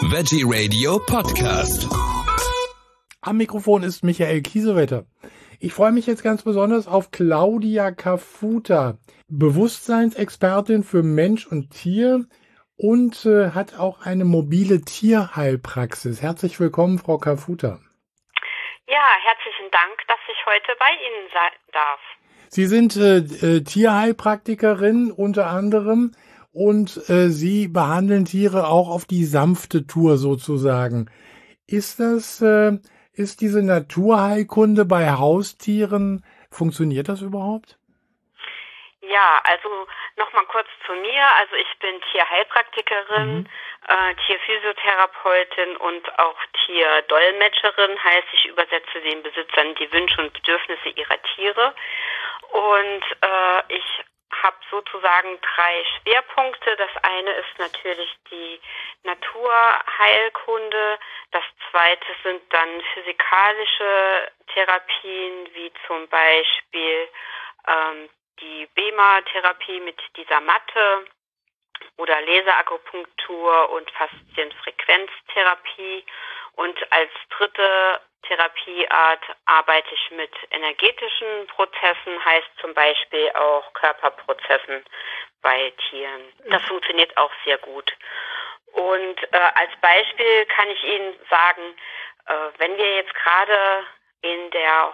Veggie Radio Podcast. Am Mikrofon ist Michael Kiesewetter. Ich freue mich jetzt ganz besonders auf Claudia Cafuta, Bewusstseinsexpertin für Mensch und Tier und hat auch eine mobile Tierheilpraxis. Herzlich willkommen, Frau Cafuta. Ja, herzlichen Dank, dass ich heute bei Ihnen sein darf. Sie sind Tierheilpraktikerin unter anderem und Sie behandeln Tiere auch auf die sanfte Tour sozusagen. Ist diese Naturheilkunde bei Haustieren, funktioniert das überhaupt? Ja, also nochmal kurz zu mir. Also ich bin Tierheilpraktikerin, Tierphysiotherapeutin und auch Tierdolmetscherin, heißt ich übersetze den Besitzern die Wünsche und Bedürfnisse ihrer Tiere. Und ich habe sozusagen 3 Schwerpunkte. Das eine ist natürlich die Naturheilkunde. Das zweite sind dann physikalische Therapien, wie zum Beispiel die BEMA-Therapie mit dieser Matte oder Laserakupunktur und Faszienfrequenztherapie. Und als dritte Therapieart arbeite ich mit energetischen Prozessen, heißt zum Beispiel auch Körperprozessen bei Tieren. Das funktioniert auch sehr gut. Und als Beispiel kann ich Ihnen sagen, wenn wir jetzt gerade in der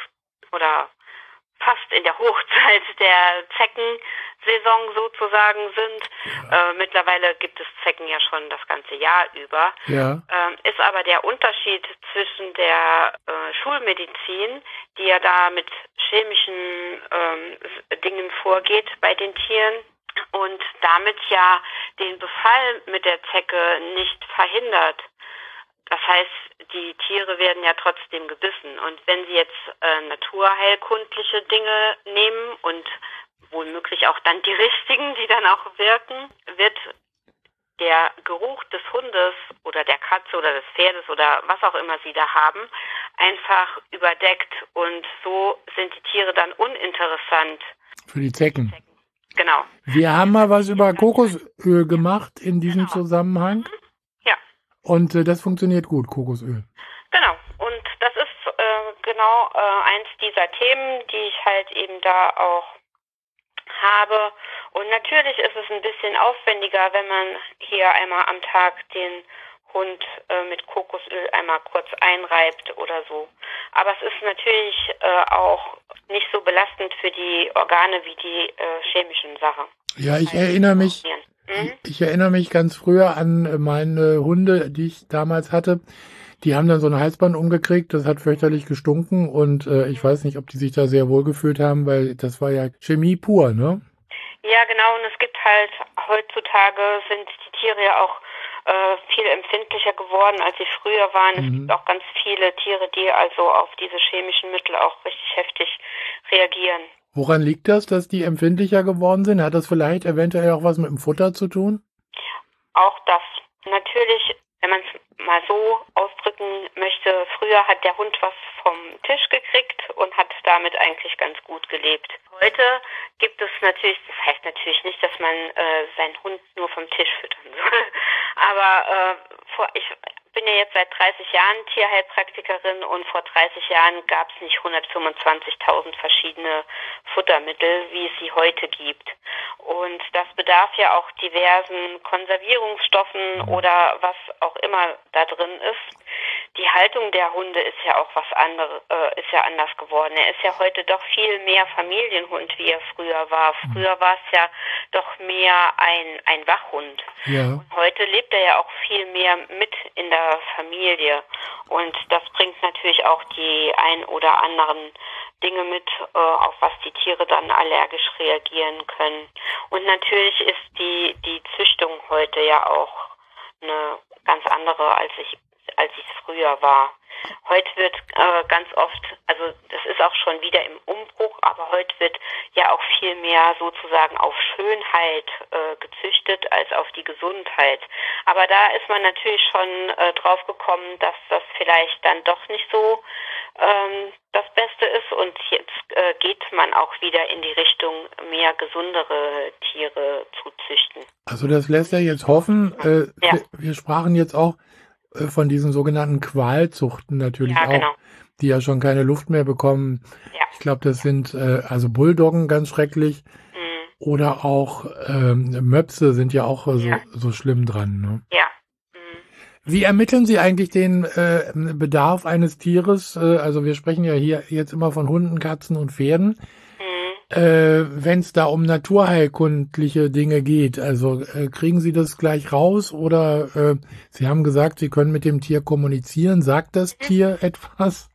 fast in der Hochzeit der Zeckensaison sozusagen sind. Mittlerweile gibt es Zecken ja schon das ganze Jahr über. Ja. Ist aber der Unterschied zwischen der Schulmedizin, die ja da mit chemischen Dingen vorgeht bei den Tieren und damit ja den Befall mit der Zecke nicht verhindert. Das heißt, die Tiere werden ja trotzdem gebissen. Und wenn Sie jetzt naturheilkundliche Dinge nehmen und womöglich auch dann die richtigen, die dann auch wirken, wird der Geruch des Hundes oder der Katze oder des Pferdes oder was auch immer Sie da haben, einfach überdeckt. Und so sind die Tiere dann uninteressant. Für die Zecken. Genau. Wir haben mal was über Kokosöl gemacht in diesem Zusammenhang. Ja. Und das funktioniert gut, Kokosöl. Genau, und das ist genau eins dieser Themen, die ich halt eben da auch habe. Und natürlich ist es ein bisschen aufwendiger, wenn man hier einmal am Tag den Hund mit Kokosöl einmal kurz einreibt oder so. Aber es ist natürlich auch nicht so belastend für die Organe wie die chemischen Sachen. Ja, ich erinnere mich. Ich erinnere mich ganz früher an meine Hunde, die ich damals hatte. Die haben dann so ein Halsband umgekriegt, das hat fürchterlich gestunken und ich weiß nicht, ob die sich da sehr wohl gefühlt haben, weil das war ja Chemie pur, ne? Ja, genau, und es gibt halt, heutzutage sind die Tiere ja auch viel empfindlicher geworden, als sie früher waren. Es gibt auch ganz viele Tiere, die also auf diese chemischen Mittel auch richtig heftig reagieren. Woran liegt das, dass die empfindlicher geworden sind? Hat das vielleicht eventuell auch was mit dem Futter zu tun? Auch das. Natürlich, wenn man es mal so ausdrücken möchte, früher hat der Hund was vom Tisch gekriegt und hat damit eigentlich ganz gut gelebt. Heute gibt es natürlich, das heißt natürlich nicht, dass man seinen Hund nur vom Tisch füttern soll, aber ich bin ja jetzt seit 30 Jahren Tierheilpraktikerin und vor 30 Jahren gab es nicht 125.000 verschiedene Futtermittel, wie es sie heute gibt. Und das bedarf ja auch diversen Konservierungsstoffen oder was auch immer da drin ist. Die Haltung der Hunde ist ja auch was anderes, ist ja anders geworden. Er ist ja heute doch viel mehr Familienhund, wie er früher war. Früher war es ja doch mehr ein Wachhund. Ja. Und heute lebt er ja auch viel mehr mit in der Familie. Und das bringt natürlich auch die ein oder anderen Dinge mit, auf was die Tiere dann allergisch reagieren können. Und natürlich ist die Züchtung heute ja auch eine ganz andere, als als ich es früher war. Heute wird ganz oft, also das ist auch schon wieder im Umbruch, aber heute wird ja auch viel mehr sozusagen auf Schönheit gezüchtet als auf die Gesundheit. Aber da ist man natürlich schon drauf gekommen, dass das vielleicht dann doch nicht so das Beste ist, und jetzt geht man auch wieder in die Richtung, mehr gesundere Tiere zu züchten. Also das lässt ja jetzt hoffen. Ja. Wir sprachen jetzt auch von diesen sogenannten Qualzuchten natürlich auch, Genau. die ja schon keine Luft mehr bekommen. Ja. Ich glaube, das sind also Bulldoggen, ganz schrecklich. Oder auch Möpse sind ja auch so schlimm dran. Ne? Ja. Wie ermitteln Sie eigentlich den Bedarf eines Tieres? Also wir sprechen ja hier jetzt immer von Hunden, Katzen und Pferden. Wenn es da um naturheilkundliche Dinge geht, also kriegen Sie das gleich raus, oder Sie haben gesagt, Sie können mit dem Tier kommunizieren. Sagt das Tier etwas?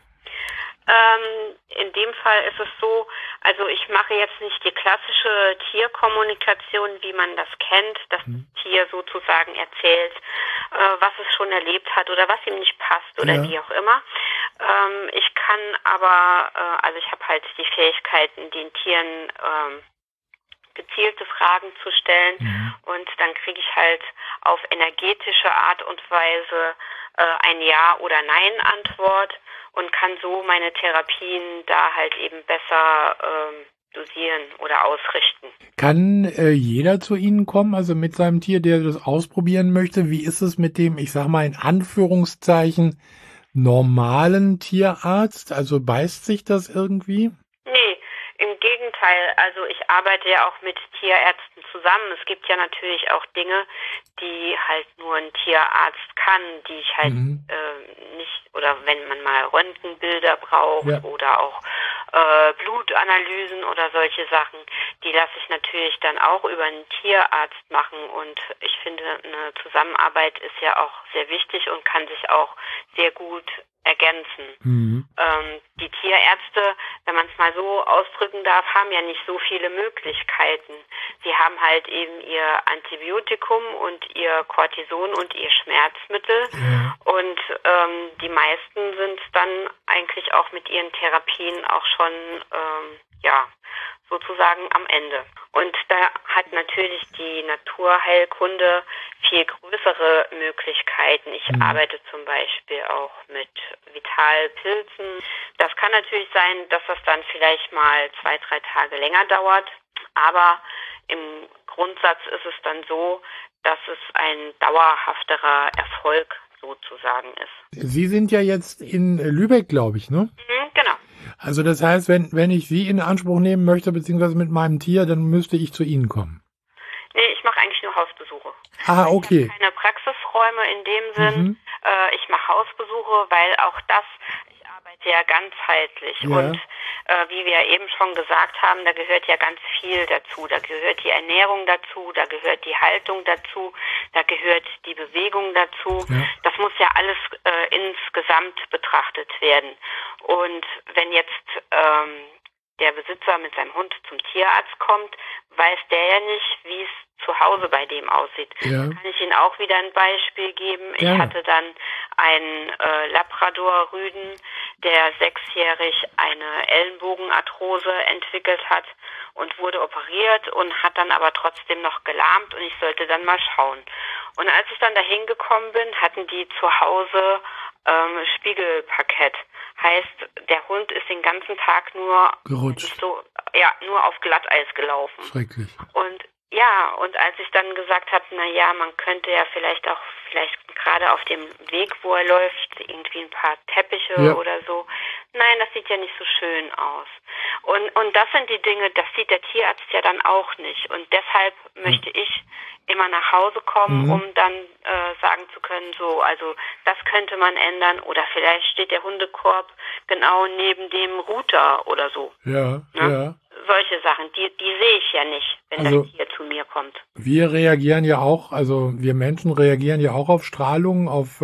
In dem Fall ist es so, also ich mache jetzt nicht die klassische Tierkommunikation, wie man das kennt, dass das Tier sozusagen erzählt, was es schon erlebt hat oder was ihm nicht passt oder wie auch immer. Ich kann aber, also ich habe halt die Fähigkeiten, den Tieren gezielte Fragen zu stellen, und dann kriege ich halt auf energetische Art und Weise ein Ja- oder Nein-Antwort und kann so meine Therapien da halt eben besser dosieren oder ausrichten. Kann jeder zu Ihnen kommen, also mit seinem Tier, der das ausprobieren möchte? Wie ist es mit dem, ich sag mal in Anführungszeichen, normalen Tierarzt? Also beißt sich das irgendwie? Nee, im Gegenteil. Also ich arbeite ja auch mit Tierärzten zusammen. Es gibt ja natürlich auch Dinge, die halt nur ein Tierarzt kann, die ich halt nicht, oder wenn man mal Röntgenbilder braucht oder auch Blutanalysen oder solche Sachen, die lasse ich natürlich dann auch über einen Tierarzt machen, und ich finde, eine Zusammenarbeit ist ja auch sehr wichtig und kann sich auch sehr gut ergänzen. Die Tierärzte, wenn man es mal so ausdrücken darf, haben ja nicht so viele Möglichkeiten. Sie haben halt eben ihr Antibiotikum und ihr Cortison und ihr Schmerzmittel, und die meisten sind dann eigentlich auch mit ihren Therapien auch schon sozusagen am Ende. Und da hat natürlich die Naturheilkunde viel größere Möglichkeiten. Ich arbeite zum Beispiel auch mit Vitalpilzen. Das kann natürlich sein, dass das dann vielleicht mal 2-3 Tage länger dauert, aber im Grundsatz ist es dann so, dass es ein dauerhafterer Erfolg sozusagen ist. Sie sind ja jetzt in Lübeck, glaube ich, ne? Genau. Also das heißt, wenn ich Sie in Anspruch nehmen möchte, beziehungsweise mit meinem Tier, dann müsste ich zu Ihnen kommen. Nee, ich mache eigentlich nur Hausbesuche. Ah, okay. Ich habe keine Praxisräume in dem Sinn. Ich mache Hausbesuche, weil auch das, ich arbeite ja ganzheitlich. Und wie wir eben schon gesagt haben, da gehört ja ganz viel dazu. Da gehört die Ernährung dazu, da gehört die Haltung dazu, da gehört die Bewegung dazu. Das muss ja alles insgesamt betrachtet werden. Und wenn jetzt der Besitzer mit seinem Hund zum Tierarzt kommt, weiß der ja nicht, wie es zu Hause bei dem aussieht. Kann ich Ihnen auch wieder ein Beispiel geben. Ich hatte dann einen Labrador-Rüden, der 6-jährig eine Ellenbogenarthrose entwickelt hat und wurde operiert und hat dann aber trotzdem noch gelahmt, und ich sollte dann mal schauen. Und als ich dann dahin gekommen bin, hatten die zu Hause Spiegelparkett. Heißt, der Hund ist den ganzen Tag nur gerutscht. Nur auf Glatteis gelaufen. Schrecklich. Und als ich dann gesagt habe, man könnte ja vielleicht gerade auf dem Weg, wo er läuft, irgendwie ein paar Teppiche oder so. Nein, das sieht ja nicht so schön aus. Und das sind die Dinge, das sieht der Tierarzt ja dann auch nicht. Und deshalb möchte ich immer nach Hause kommen, um dann sagen zu können, so, also das könnte man ändern, oder vielleicht steht der Hundekorb genau neben dem Router oder so. Solche Sachen, die sehe ich ja nicht, wenn das Tier zu mir kommt. Wir reagieren ja auch, also wir Menschen reagieren ja auch auf Strahlungen, auf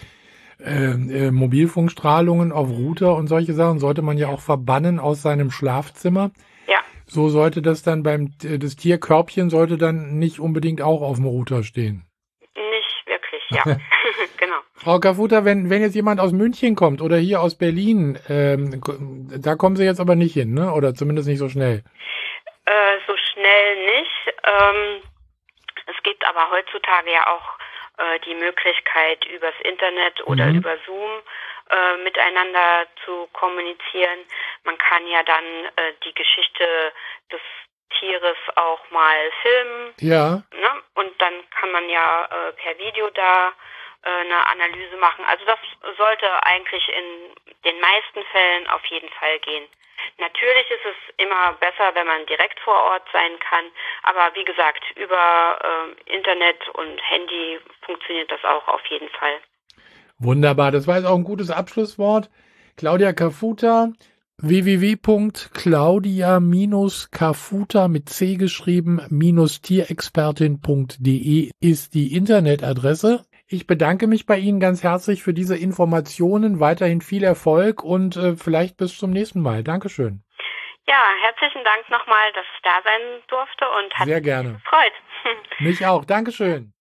Mobilfunkstrahlungen, auf Router und solche Sachen, sollte man ja auch verbannen aus seinem Schlafzimmer. Ja. So sollte das dann das Tierkörbchen sollte dann nicht unbedingt auch auf dem Router stehen. Nicht wirklich, ja. Genau. Frau Kafuta, wenn jetzt jemand aus München kommt oder hier aus Berlin, da kommen Sie jetzt aber nicht hin, ne? Oder zumindest nicht so schnell. So schnell nicht. Es gibt aber heutzutage ja auch die Möglichkeit, übers Internet oder über Zoom miteinander zu kommunizieren. Man kann ja dann die Geschichte des Tieres auch mal filmen. Ja. Ne? Und dann kann man ja per Video da eine Analyse machen. Also das sollte eigentlich in den meisten Fällen auf jeden Fall gehen. Natürlich ist es immer besser, wenn man direkt vor Ort sein kann, aber wie gesagt, über Internet und Handy funktioniert das auch auf jeden Fall. Wunderbar, das war jetzt auch ein gutes Abschlusswort. Claudia Kafuta, www.claudia-kafuta mit C geschrieben, -tierexpertin.de ist die Internetadresse. Ich bedanke mich bei Ihnen ganz herzlich für diese Informationen. Weiterhin viel Erfolg und vielleicht bis zum nächsten Mal. Dankeschön. Ja, herzlichen Dank nochmal, dass ich da sein durfte und hat Sehr mich gerne gefreut. Mich auch. Dankeschön.